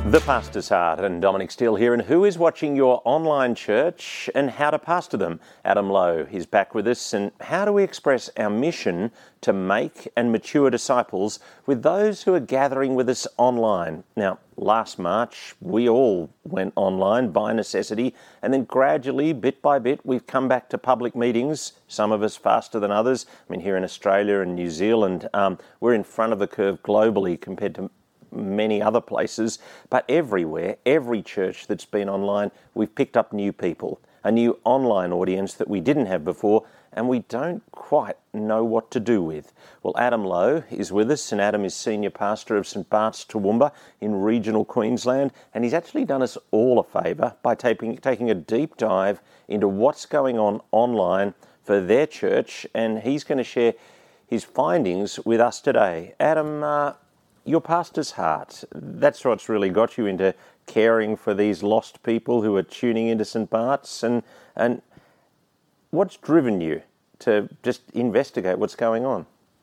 The Pastor's Heart and Dominic Steele here, and who is watching your online church and how to pastor them? Adam Lowe is back with us, and how do we express our mission to make and mature disciples with those who are gathering with us online? Now, last March, we all went online by necessity, and then gradually, bit by bit, we've come back to public meetings, some of us faster than others. I mean, here in Australia and New Zealand, we're in front of the curve globally compared to many other places, but everywhere, every church that's been online, we've picked up new people, a new online audience that we didn't have before, and we don't quite know what to do with. Well, Adam Lowe is with us, and Adam is Senior Pastor of St Bart's Toowoomba in regional Queensland, and he's actually done us all a favour by taking a deep dive into what's going on online for their church, and he's going to share his findings with us today. Adam, your pastor's heart, that's what's really got you into caring for these lost people who are tuning into St Bart's, and what's driven you to just investigate what's going on?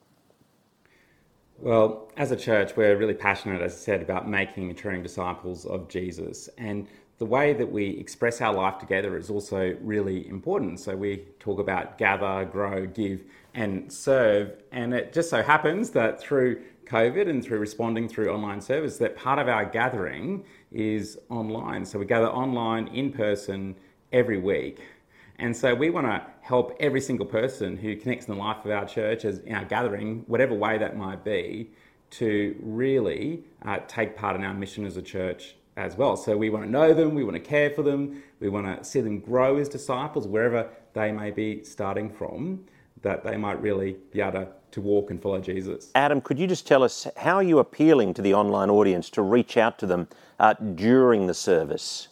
Well, as a church, we're really passionate, as I said, about making and maturing disciples of Jesus, and the way that we express our life together is also really important. So we talk about gather, grow, give, and serve, and it just so happens that through COVID and through responding through online service, that part of our gathering is online. So we gather online, in person, every week. And so we want to help every single person who connects in the life of our church as in our gathering, whatever way that might be, to really take part in our mission as a church as well. So we want to know them, we want to care for them, we want to see them grow as disciples wherever they may be starting from, that they might really be able to walk and follow Jesus. Adam, could you just tell us, how are you appealing to the online audience to reach out to them during the service?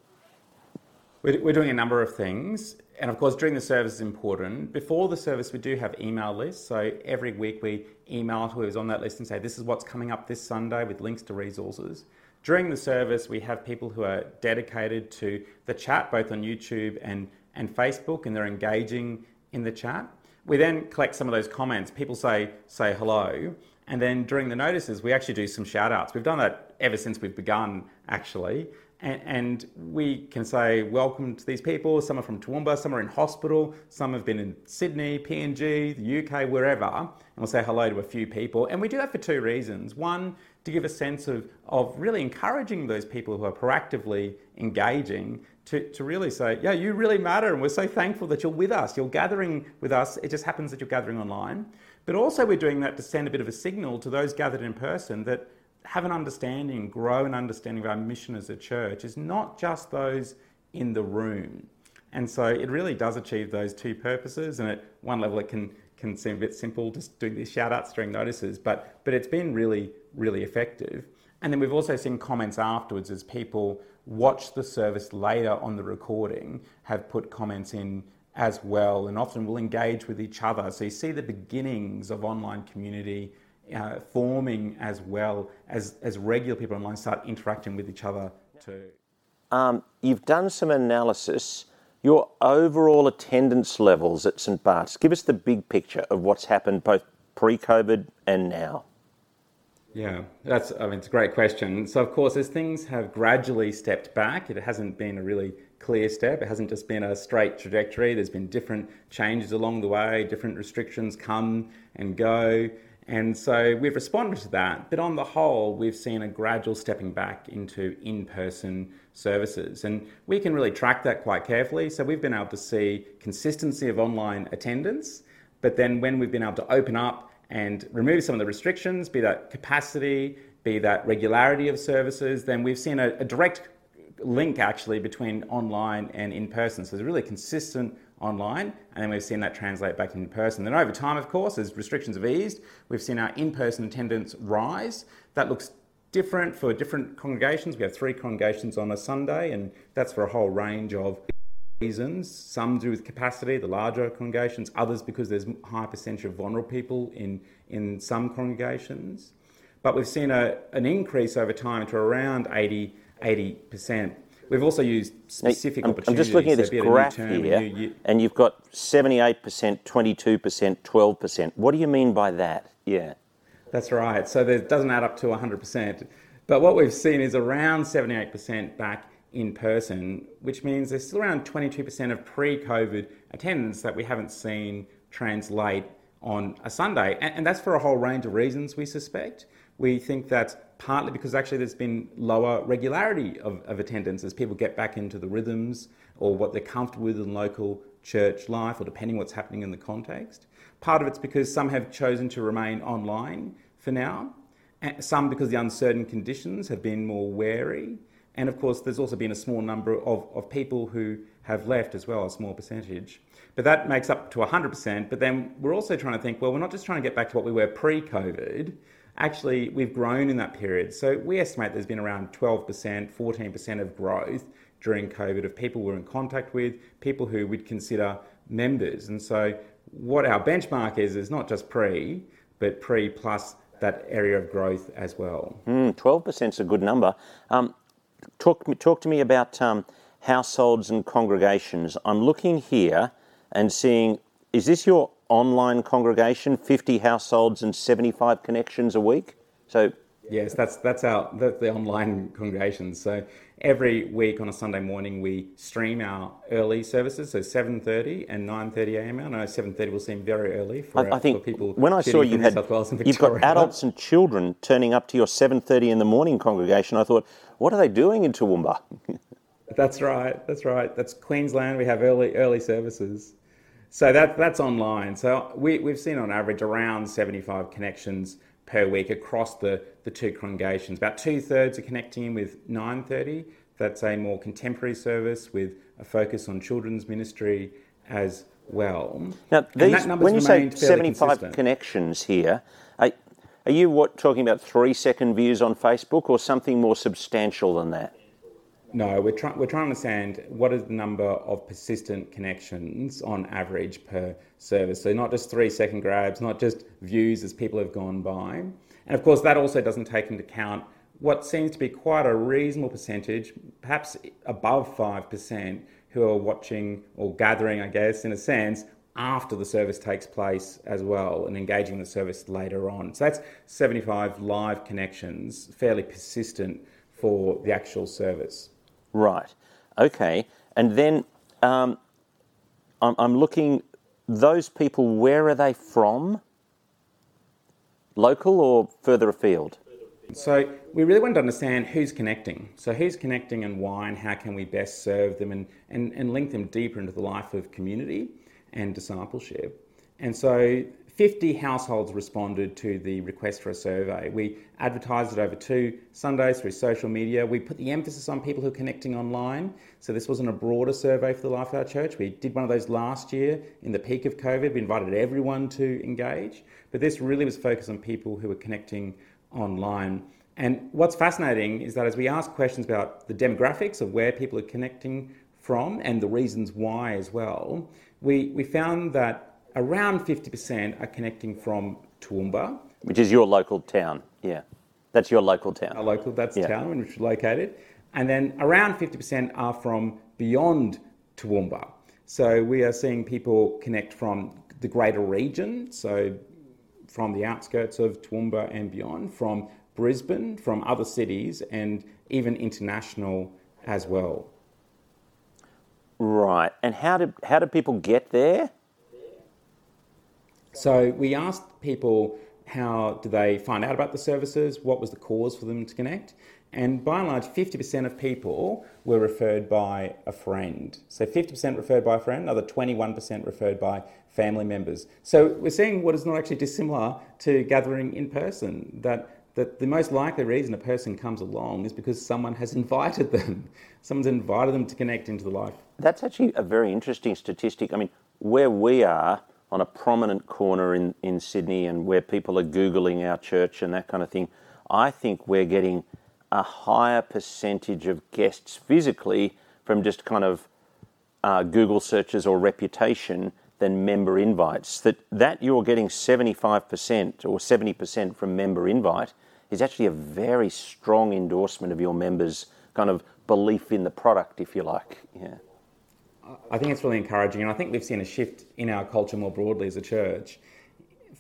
We're doing a number of things, and of course during the service is important. Before the service we do have email lists, so every week we email whoever's on that list and say this is what's coming up this Sunday with links to resources. During the service we have people who are dedicated to the chat, both on YouTube and Facebook, and they're engaging in the chat. We then collect some of those comments. People say hello, and then during the notices we actually do some shout outs. We've done that ever since we've begun, actually, and we can say welcome to these people. Some are from Toowoomba, some are in hospital, some have been in Sydney, PNG, the UK, wherever, and we'll say hello to a few people. And we do that for two reasons. One, to give a sense of really encouraging those people who are proactively engaging to really say, yeah, you really matter, and we're so thankful that you're with us, you're gathering with us, it just happens that you're gathering online. But also we're doing that to send a bit of a signal to those gathered in person that have an understanding, grow an understanding of our mission as a church is not just those in the room. And so it really does achieve those two purposes, and at one level it can seem a bit simple just doing these shout outs during notices, but it's been really, really effective. And then we've also seen comments afterwards as people watch the service later on the recording, have put comments in as well, and often will engage with each other. So you see the beginnings of online community forming as well as regular people online start interacting with each other too. You've done some analysis. Your overall attendance levels at St Bart's, give us the big picture of what's happened both pre-COVID and now. Yeah, it's a great question. So, of course, as things have gradually stepped back, it hasn't been a really clear step. It hasn't just been a straight trajectory. There's been different changes along the way, different restrictions come and go. And so we've responded to that. But on the whole, we've seen a gradual stepping back into in-person services. And we can really track that quite carefully. So we've been able to see consistency of online attendance. But then when we've been able to open up and remove some of the restrictions, be that capacity, be that regularity of services, then we've seen a direct link actually between online and in person. So it's really consistent online, and then we've seen that translate back in person. Then over time, of course, as restrictions have eased, we've seen our in-person attendance rise. That looks different for different congregations. We have 3 congregations on a Sunday, and that's for a whole range of reasons. Some to do with capacity, the larger congregations, others because there's a high percentage of vulnerable people in some congregations. But we've seen an increase over time to around 80%. We've also used specific opportunities. I'm just looking at this graph here, and you've got 78%, 22%, 12%. What do you mean by that? Yeah. That's right. So it doesn't add up to 100%. But what we've seen is around 78% back in person, which means there's still around 22% of pre-COVID attendance that we haven't seen translate on a Sunday. And that's for a whole range of reasons, we suspect. We think that's partly because actually there's been lower regularity of attendance as people get back into the rhythms or what they're comfortable with in local church life, or depending what's happening in the context. Part of it's because some have chosen to remain online for now, some because the uncertain conditions have been more wary. And of course, there's also been a small number of people who have left as well, a small percentage. But that makes up to 100%. But then we're also trying to think, well, we're not just trying to get back to what we were pre-COVID. Actually, we've grown in that period. So we estimate there's been around 12%, 14% of growth during COVID of people we're in contact with, people who we'd consider members. And so what our benchmark is not just pre, but pre plus that area of growth as well. 12% is a good number. Talk to me about households and congregations. I'm looking here and seeing, is this your online congregation, 50 households and 75 connections a week? So yes, that's the online congregations. So every week on a Sunday morning we stream our early services, so 7:30 and 9:30 a.m. I know 7:30 will seem very early for people. When I saw you've got adults and children turning up to your 7:30 in the morning congregation, I thought, what are they doing in Toowoomba? That's right. That's Queensland. We have early services. So that's online. So we've seen on average around 75 connections per week across the two congregations. About 2/3 are connecting in with 9:30. That's a more contemporary service with a focus on children's ministry as well. Now, when you say 75 connections here, are you talking about 3-second views on Facebook or something more substantial than that? No, we're trying to understand what is the number of persistent connections on average per service. So not just 3-second grabs, not just views as people have gone by. And of course, that also doesn't take into account what seems to be quite a reasonable percentage, perhaps above 5%, who are watching or gathering, I guess, in a sense, after the service takes place as well and engaging the service later on. So that's 75 live connections, fairly persistent for the actual service. Right. Okay. And then I'm looking, those people, where are they from? Local or further afield? So we really want to understand who's connecting. So who's connecting and why, and how can we best serve them and link them deeper into the life of community and discipleship. And so 50 households responded to the request for a survey. We advertised it over 2 Sundays through social media. We put the emphasis on people who are connecting online. So this wasn't a broader survey for the Life of Our Church. We did one of those last year in the peak of COVID. We invited everyone to engage. But this really was focused on people who were connecting online. And what's fascinating is that as we ask questions about the demographics of where people are connecting from and the reasons why as well, we found that around 50% are connecting from Toowoomba. Which is your local town, yeah. That's your local town. That's town in which we're located. And then around 50% are from beyond Toowoomba. So we are seeing people connect from the greater region, so from the outskirts of Toowoomba and beyond, from Brisbane, from other cities, and even international as well. Right. And how do people get there? So we asked people how do they find out about the services, what was the cause for them to connect, and by and large 50% of people were referred by a friend. So 50% referred by a friend, another 21% referred by family members. So we're seeing what is not actually dissimilar to gathering in person, that the most likely reason a person comes along is because someone has invited them. Someone's invited them to connect into the life. That's actually a very interesting statistic. I mean, where we are, on a prominent corner in Sydney and where people are Googling our church and that kind of thing, I think we're getting a higher percentage of guests physically from just kind of Google searches or reputation than member invites. That you're getting 75% or 70% from member invite is actually a very strong endorsement of your members' kind of belief in the product, if you like. Yeah. I think it's really encouraging, and I think we've seen a shift in our culture more broadly as a church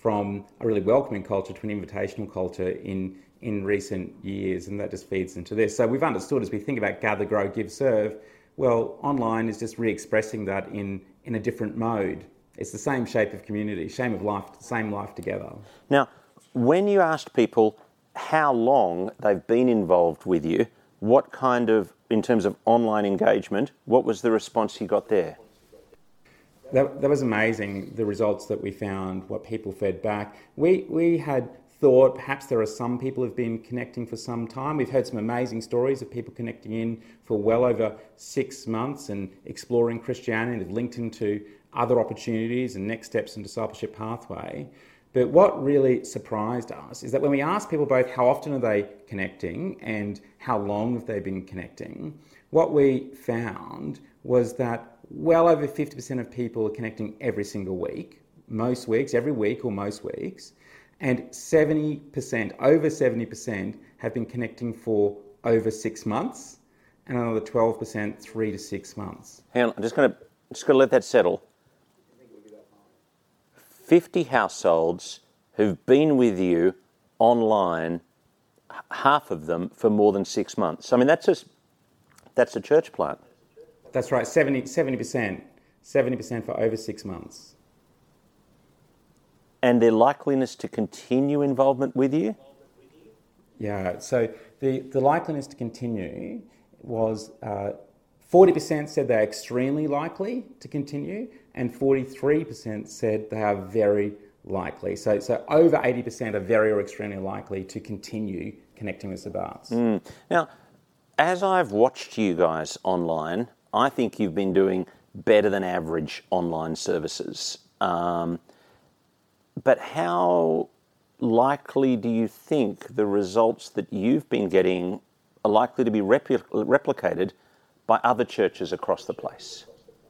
from a really welcoming culture to an invitational culture in recent years, and that just feeds into this. So we've understood as we think about gather, grow, give, serve, well, online is just re-expressing that in a different mode. It's the same shape of community, same life together. Now, when you asked people how long they've been involved with you, what kind of, in terms of online engagement, what was the response you got there? That was amazing, the results that we found, what people fed back. We had thought perhaps there are some people who've been connecting for some time. We've heard some amazing stories of people connecting in for well over 6 months and exploring Christianity, and have linked into other opportunities and next steps in discipleship pathway. But what really surprised us is that when we asked people both how often are they connecting and how long have they been connecting, what we found was that well over 50% of people are connecting every single week, most weeks, every week or most weeks, and 70%, over 70% have been connecting for over 6 months, and another 12%, 3 to 6 months. Hang on, I'm just going to let that settle. 50 households who've been with you online, half of them for more than 6 months. I mean, that's a church plant. That's right, 70% for over 6 months. And their likeliness to continue involvement with you? Yeah, so the likeliness to continue was 40% said they're extremely likely to continue, and 43% said they are very likely. So over 80% are very or extremely likely to continue connecting with Sabbats. Now, as I've watched you guys online, I think you've been doing better than average online services. But how likely do you think the results that you've been getting are likely to be replicated by other churches across the place?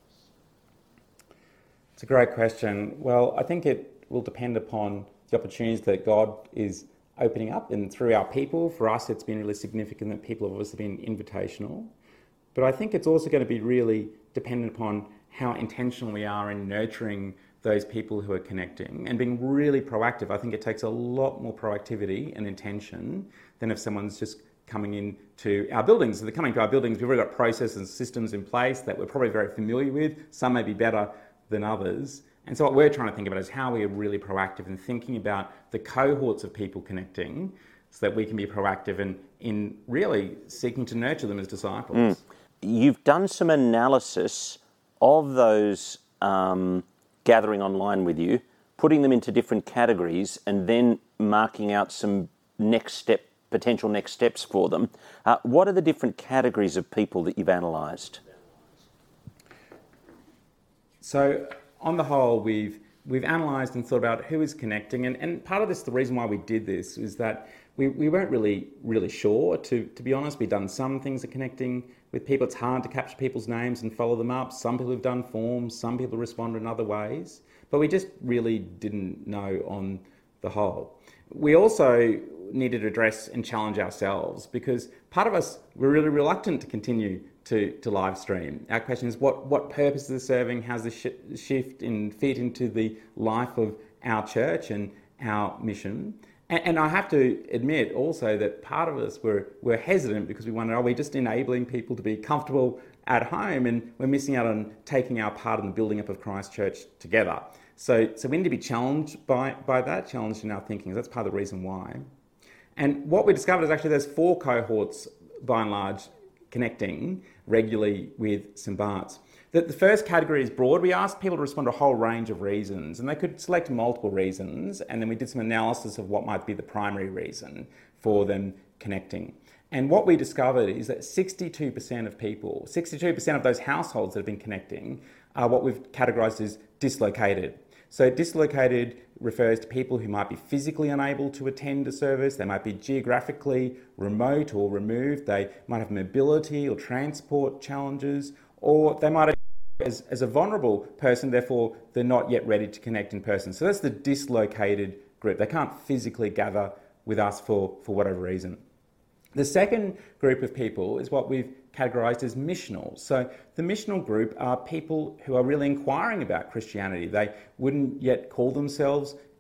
It's a great question. Well, I think it will depend upon the opportunities that God is opening up and through our people. For us, it's been really significant that people have obviously been invitational. But I think it's also going to be really dependent upon how intentional we are in nurturing those people who are connecting and being really proactive. I think it takes a lot more proactivity and intention than if someone's just coming into our buildings. If they're coming to our buildings, we've already got processes and systems in place that we're probably very familiar with. Some may be better than others. And so what we're trying to think about is how we are really proactive in thinking about the cohorts of people connecting so that we can be proactive in really seeking to nurture them as disciples. You've done some analysis of those gathering online with you, putting them into different categories, and then marking out some potential next steps for them. What are the different categories of people that you've analysed? So on the whole, we've analysed and thought about who is connecting, and part of this, the reason why we did this, is that we weren't really sure, to be honest. We've done some things that connecting with people. It's hard to capture people's names and follow them up. Some people have done forms, some people respond in other ways, but we just really didn't know on the whole. We also needed to address and challenge ourselves, because part of us, we're really reluctant to continue to live stream. Our question is, what purpose is it serving? How's this shift and fit into the life of our church and our mission? And I have to admit also that part of us were hesitant, because we wondered, are we just enabling people to be comfortable at home, and we're missing out on taking our part in the building up of Christ Church together? So we need to be challenged by that, challenged in our thinking. That's part of the reason why. And what we discovered is actually there's 4 cohorts, by and large, connecting regularly with Sabbats. The first category is broad. We asked people to respond to a whole range of reasons, and they could select multiple reasons, and then we did some analysis of what might be the primary reason for them connecting. And what we discovered is that 62% of people, 62% of those households that have been connecting are what we've categorised as dislocated. So dislocated refers to people who might be physically unable to attend a service, they might be geographically remote or removed, they might have mobility or transport challenges, or they might have as a vulnerable person, therefore they're not yet ready to connect in person. So that's the dislocated group. They can't physically gather with us for whatever reason. The second group of people is what we've categorised as missional. So the missional group are people who are really inquiring about Christianity. They wouldn't yet call themselves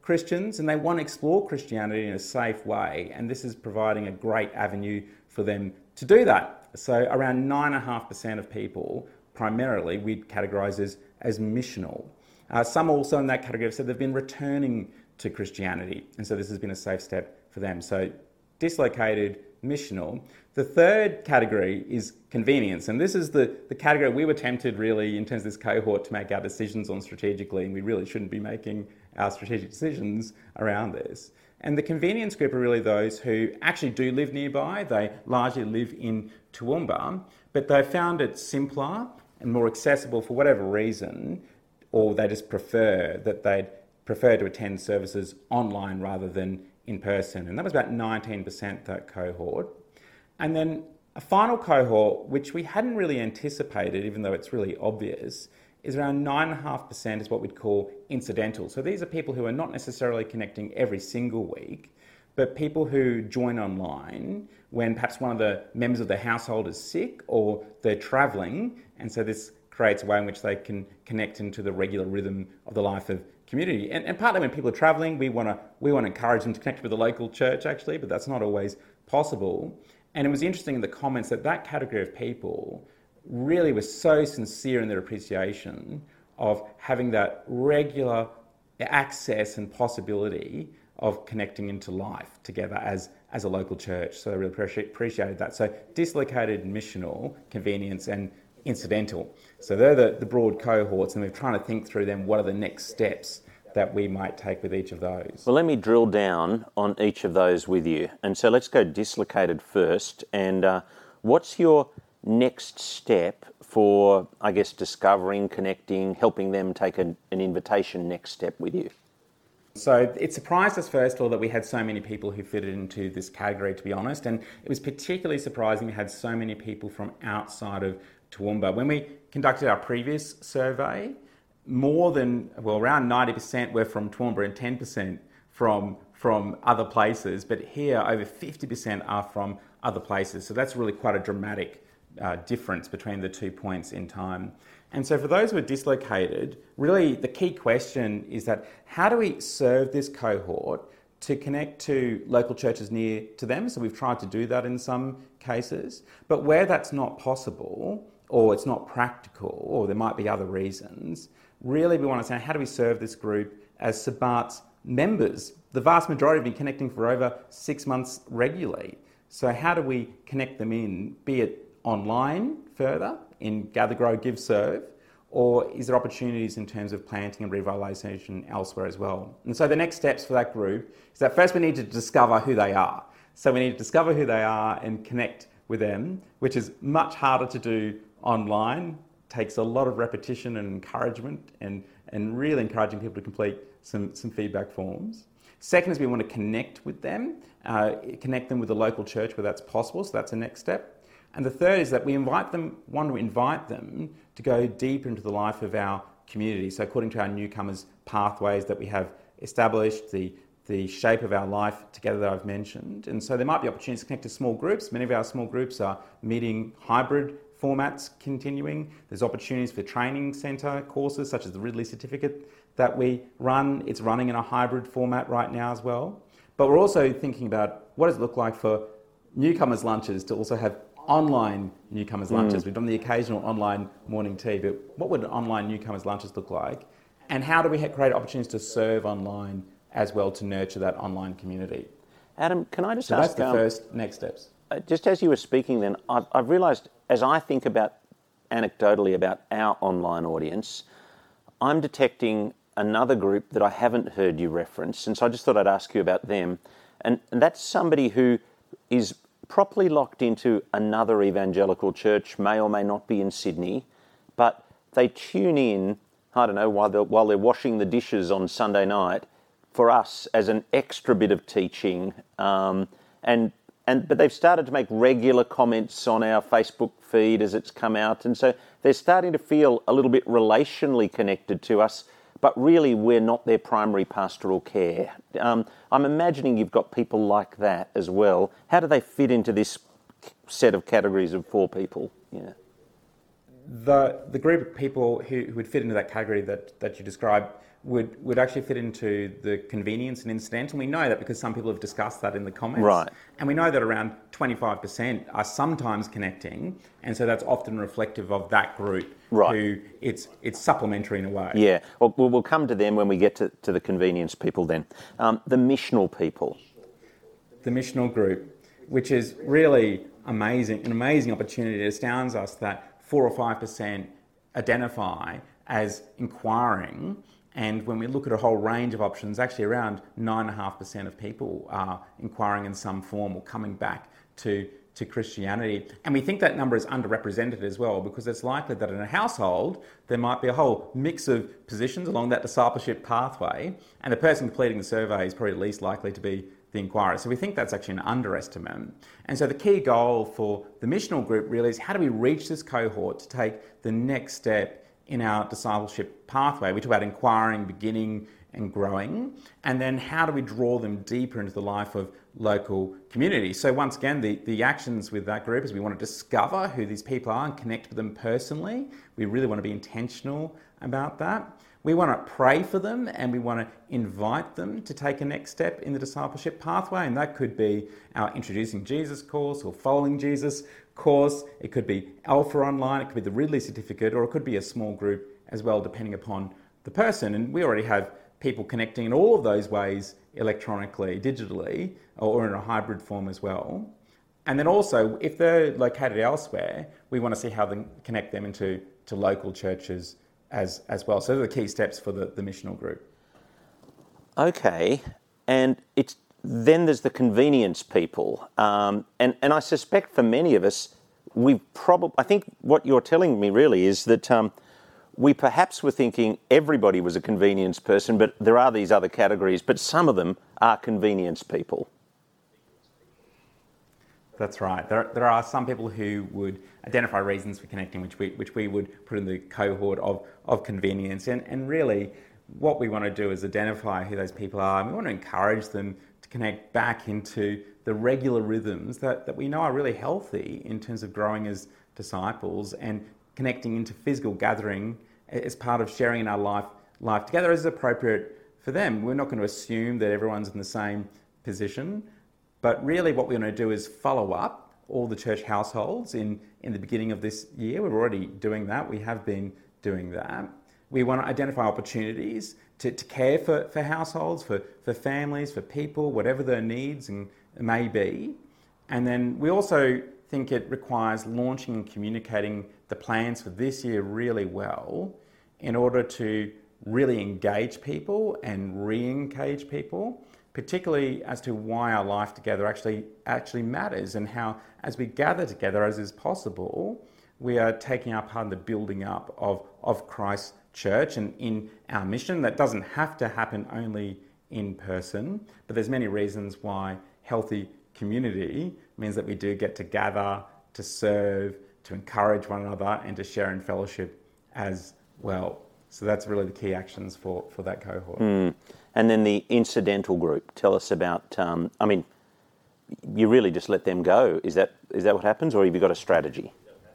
Christians and they want to explore Christianity in a safe way, and this is providing a great avenue for them to do that. So around 9.5% of people, primarily, we'd categorise as missional. Some also in that category have said they've been returning to Christianity, and so this has been a safe step for them. So dislocated, missional. The third category is convenience, and this is the category we were tempted really in terms of this cohort to make our decisions on strategically, and we really shouldn't be making our strategic decisions around this. And the convenience group are really those who actually do live nearby. They largely live in Toowoomba, but they found it simpler and more accessible for whatever reason, or they just they'd prefer to attend services online rather than in person. And that was about 19%, that cohort. And then a final cohort, which we hadn't really anticipated, even though it's really obvious, is around 9.5% is what we'd call incidental. So these are people who are not necessarily connecting every single week, but people who join online when perhaps one of the members of their household is sick or they're travelling, and so this creates a way in which they can connect into the regular rhythm of the life of community. And partly when people are travelling, we want to encourage them to connect with the local church actually, but that's not always possible. And it was interesting in the comments that category of people really was so sincere in their appreciation of having that regular access and possibility of connecting into life together as a local church. So they really appreciated that. So dislocated, missional, convenience and incidental. So they're the broad cohorts, and we're trying to think through them, what are the next steps that we might take with each of those. Well, let me drill down on each of those with you. And so let's go dislocated first. And what's your next step for, I guess, discovering, connecting, helping them take an invitation next step with you? So it surprised us, first of all, that we had so many people who fitted into this category, to be honest. And it was particularly surprising we had so many people from outside of Toowoomba. When we conducted our previous survey, around 90% were from Toowoomba and 10% from other places. But here, over 50% are from other places. So that's really quite a dramatic difference between the 2 points in time. And so for those who are dislocated, really the key question is that how do we serve this cohort to connect to local churches near to them? So we've tried to do that in some cases, but where that's not possible or it's not practical or there might be other reasons, really we want to say how do we serve this group as St Bart's members? The vast majority have been connecting for over 6 months regularly. So how do we connect them in, be it online further in Gather, Grow, Give, Serve, or is there opportunities in terms of planting and revitalisation elsewhere as well? And so the next steps for that group is that first we need to discover who they are. So we need to discover who they are and connect with them, which is much harder to do online, takes a lot of repetition and encouragement and really encouraging people to complete some feedback forms. Second is we want to connect with them, connect them with the local church where that's possible, so that's the next step. And the third is that we want to invite them to go deeper into the life of our community. So according to our newcomers pathways that we have established, the shape of our life together that I've mentioned. And so there might be opportunities to connect to small groups. Many of our small groups are meeting hybrid formats continuing. There's opportunities for training centre courses such as the Ridley Certificate that we run. It's running in a hybrid format right now as well. But we're also thinking about what does it look like for newcomers' lunches to also have online newcomers' lunches. We've done the occasional online morning tea, but what would online newcomers' lunches look like? And how do we create opportunities to serve online as well to nurture that online community? Adam, can I just ask... So that's the first next steps. Just as you were speaking then, I've realised as I think about anecdotally about our online audience, I'm detecting another group that I haven't heard you reference, and so I just thought I'd ask you about them. And that's somebody who is properly locked into another evangelical church, may or may not be in Sydney, but they tune in, I don't know, while they're washing the dishes on Sunday night, for us as an extra bit of teaching. But they've started to make regular comments on our Facebook feed as it's come out, and so they're starting to feel a little bit relationally connected to us, but really we're not their primary pastoral care. I'm imagining you've got people like that as well. How do they fit into this set of categories of 4 people? Yeah. The group of people who would fit into that category that you described would actually fit into the convenience and incidental. And we know that because some people have discussed that in the comments. Right. And we know that around 25% are sometimes connecting, and so that's often reflective of that group. Right. Who it's supplementary in a way. Yeah, well, we'll come to them when we get to the convenience people then. The missional people. The missional group, which is really an amazing opportunity. It astounds us that 4 or 5% identify as inquiring, and when we look at a whole range of options, actually around 9.5% of people are inquiring in some form or coming back to Christianity. And we think that number is underrepresented as well, because it's likely that in a household there might be a whole mix of positions along that discipleship pathway, and the person completing the survey is probably least likely to be the inquirer. So we think that's actually an underestimate. And so the key goal for the missional group really is, how do we reach this cohort to take the next step in our discipleship pathway? We talk about inquiring, beginning and growing, and then how do we draw them deeper into the life of local community? So once again, the actions with that group is we want to discover who these people are and connect with them personally. We really want to be intentional about that. We want to pray for them, and we want to invite them to take a next step in the discipleship pathway. And that could be our Introducing Jesus course or Following Jesus course. It could be Alpha Online. It could be the Ridley Certificate, or it could be a small group as well, depending upon the person. And we already have people connecting in all of those ways, electronically, digitally, or in a hybrid form as well. And then also, if they're located elsewhere, we want to see how they connect them into local churches as well. So those are the key steps for the missional group. Okay, and then there's the convenience people, and I suspect for many of us, I think what you're telling me really is that we perhaps were thinking everybody was a convenience person, but there are these other categories, but some of them are convenience people. That's right. There are some people who would identify reasons for connecting, which we would put in the cohort of convenience. And really, what we want to do is identify who those people are, and we want to encourage them to connect back into the regular rhythms that we know are really healthy in terms of growing as disciples, and connecting into physical gathering as part of sharing in our life together as appropriate for them. We're not going to assume that everyone's in the same position, but really what we're going to do is follow up all the church households in the beginning of this year. We're already doing that. We have been doing that. We want to identify opportunities to care for households, for families, for people, whatever their needs may be. And then we also think it requires launching and communicating the plans for this year really well in order to really engage people and re-engage people, particularly as to why our life together actually matters, and how, as we gather together, as is possible, we are taking our part in the building up of Christ's church and in our mission. That doesn't have to happen only in person, but there's many reasons why healthy community means that we do get to gather, to serve, to encourage one another, and to share in fellowship as well. So that's really the key actions for that cohort. And then the incidental group. Tell us about, you really just let them go. Is that what happens, or have you got a strategy?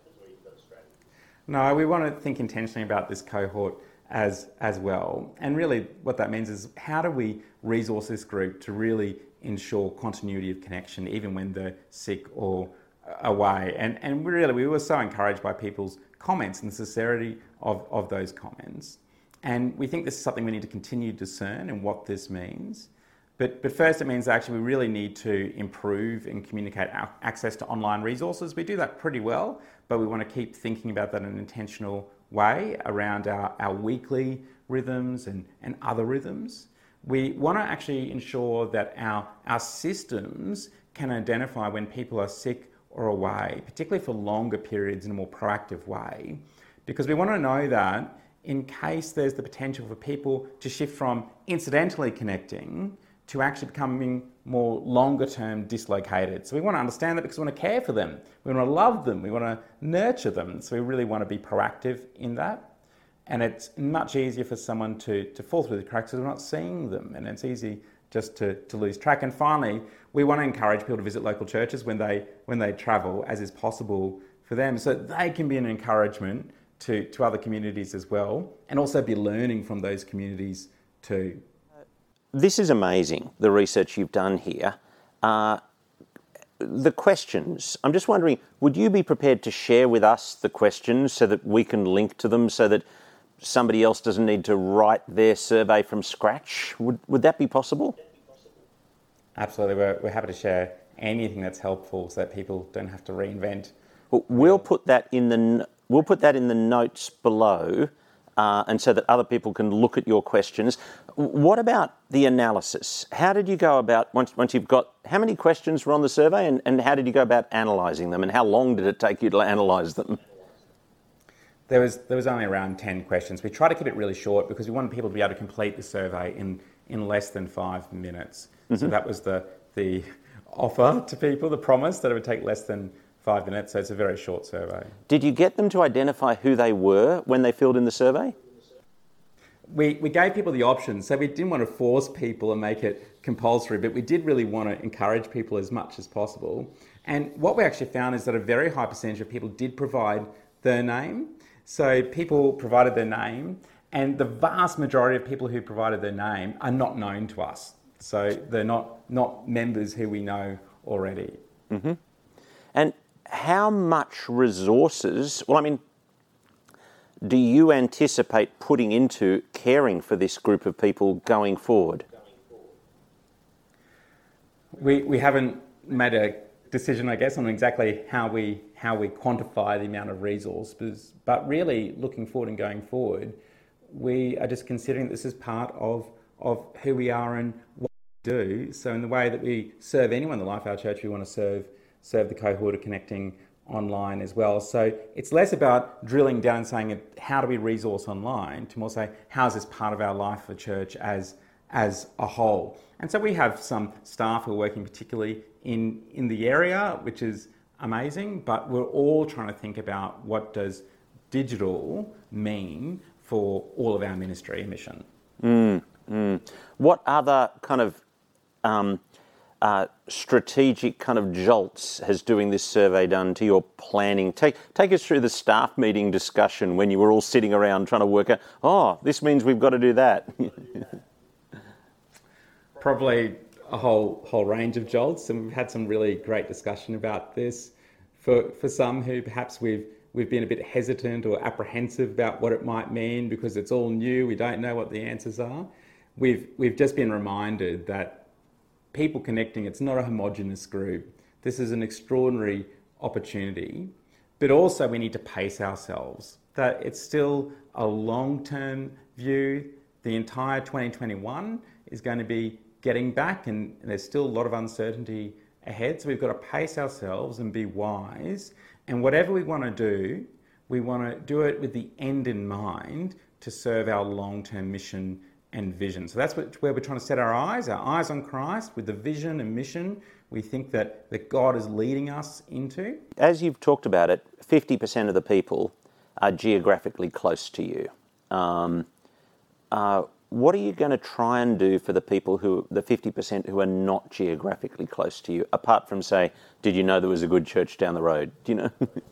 No, we want to think intentionally about this cohort as well. And really what that means is, how do we resource this group to really ensure continuity of connection even when they're sick or away? And really, we were so encouraged by people's comments and the sincerity of those comments. And we think this is something we need to continue to discern and what this means. But first, it means that actually we really need to improve and communicate our access to online resources. We do that pretty well, but we want to keep thinking about that in an intentional way around our weekly rhythms and other rhythms. We want to actually ensure that our systems can identify when people are sick or away, particularly for longer periods, in a more proactive way, because we want to know that in case there's the potential for people to shift from incidentally connecting to actually becoming more longer term dislocated. So we want to understand that, because we want to care for them, we want to love them, we want to nurture them. So we really want to be proactive in that. And it's much easier for someone to fall through the cracks because we're not seeing them, and it's easy just to lose track. And finally, we want to encourage people to visit local churches when they travel, as is possible for them, so they can be an encouragement to other communities as well, and also be learning from those communities too. This is amazing, the research you've done here. The questions, I'm just wondering, would you be prepared to share with us the questions so that we can link to them so that somebody else doesn't need to write their survey from scratch? Would that be possible? Absolutely. We're happy to share anything that's helpful so that people don't have to reinvent. Well, we'll put that in the notes below, and so that other people can look at your questions. What about the analysis? How did you go about, once you've got, how many questions were on the survey, and how did you go about analysing them, and how long did it take you to analyse them? There was only around 10 questions. We try to keep it really short because we wanted people to be able to complete the survey in less than 5 minutes. Mm-hmm. So that was the offer to people, the promise that it would take less than 5 minutes. So it's a very short survey. Did you get them to identify who they were when they filled in the survey? We gave people the option. So we didn't want to force people and make it compulsory, but we did really want to encourage people as much as possible. And what we actually found is that a very high percentage of people did provide their name. So people provided their name, and the vast majority of people who provided their name are not known to us. So they're not members who we know already. Mm-hmm. And how much resources, do you anticipate putting into caring for this group of people going forward? We haven't made a decision, I guess, on exactly how we quantify the amount of resources, but really looking forward and going forward, we are just considering this as part of who we are and what we do. So in the way that we serve anyone in the life of our church, we want to serve the cohort of Connecting online as well. So it's less about drilling down and saying how do we resource online, to more say how is this part of our life for church as a whole. And so we have some staff who are working particularly in the area, which is amazing, but we're all trying to think about what does digital mean for all of our ministry and mission. What other kind of strategic kind of jolts has doing this survey done to your planning? Take us through the staff meeting discussion when you were all sitting around trying to work out, this means we've got to do that. Probably a whole range of jolts, and we've had some really great discussion about this. For some who perhaps we've been a bit hesitant or apprehensive about what it might mean because it's all new, we don't know what the answers are. We've just been reminded that people connecting, it's not a homogenous group. This is an extraordinary opportunity, but also we need to pace ourselves, that it's still a long-term view. The entire 2021 is going to be getting back, and there's still a lot of uncertainty ahead. So we've got to pace ourselves and be wise. And whatever we want to do, we want to do it with the end in mind to serve our long-term mission and vision. So that's where we're trying to set our eyes on Christ with the vision and mission we think that God is leading us into. As you've talked about it, 50% of the people are geographically close to you. What are you going to try and do for the people the 50% who are not geographically close to you, apart from say, did you know there was a good church down the road? Do you know?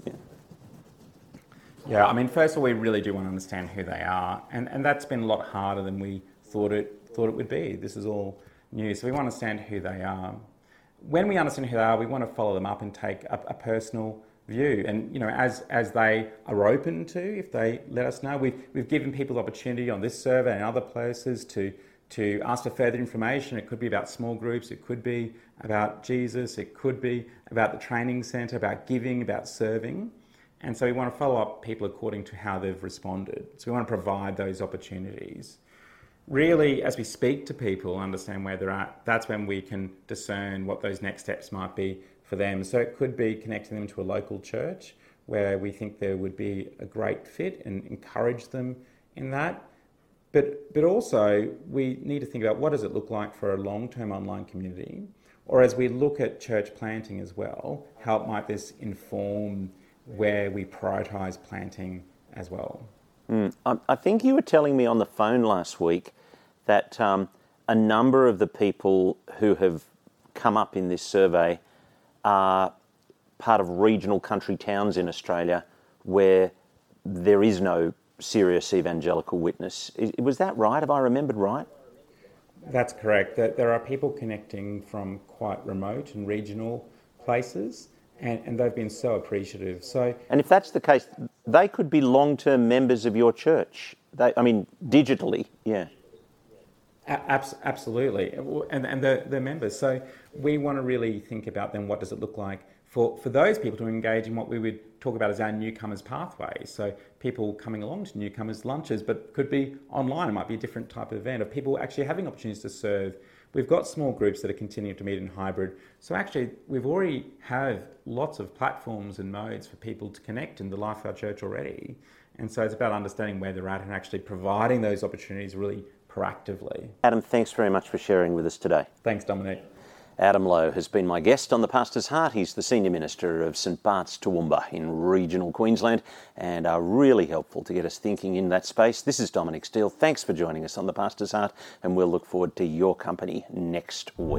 Yeah, first of all, we really do want to understand who they are, and that's been a lot harder than we thought it would be. This is all new, so we want to understand who they are. When we understand who they are, we want to follow them up and take a personal view, and as they are open to, if they let us know, we've given people the opportunity on this survey and other places to ask for further information. It could be about small groups, it could be about Jesus, it could be about the training centre, about giving, about serving. And so we want to follow up people according to how they've responded. So we want to provide those opportunities. Really, as we speak to people, understand where they're at, that's when we can discern what those next steps might be for them. So it could be connecting them to a local church where we think there would be a great fit and encourage them in that. But also we need to think about what does it look like for a long-term online community, or as we look at church planting as well, how might this inform where we prioritise planting as well. I think you were telling me on the phone last week that a number of the people who have come up in this survey are part of regional country towns in Australia where there is no serious evangelical witness. Was that right? Have I remembered right? That's correct. There are people connecting from quite remote and regional places, and they've been so appreciative. And if that's the case, they could be long-term members of your church. Digitally, yeah. Absolutely, and they're members. So we want to really think about then what does it look like for those people to engage in what we would talk about as our newcomers pathway. So people coming along to newcomers lunches, but could be online. It might be a different type of event of people actually having opportunities to serve. We've got small groups that are continuing to meet in hybrid. So actually, we've already have lots of platforms and modes for people to connect in the life of our church already. And so it's about understanding where they're at and actually providing those opportunities really proactively. Adam, thanks very much for sharing with us today. Thanks, Dominic. Adam Lowe has been my guest on The Pastor's Heart. He's the Senior Minister of St Bart's Toowoomba in regional Queensland and are really helpful to get us thinking in that space. This is Dominic Steele. Thanks for joining us on The Pastor's Heart, and we'll look forward to your company next week.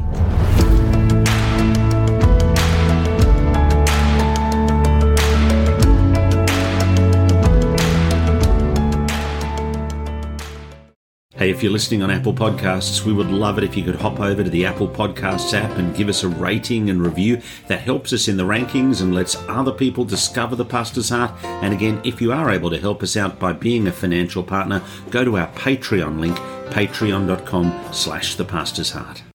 Hey, if you're listening on Apple Podcasts, we would love it if you could hop over to the Apple Podcasts app and give us a rating and review. That helps us in the rankings and lets other people discover The Pastor's Heart. And again, if you are able to help us out by being a financial partner, go to our Patreon link, patreon.com/thepastorsheart.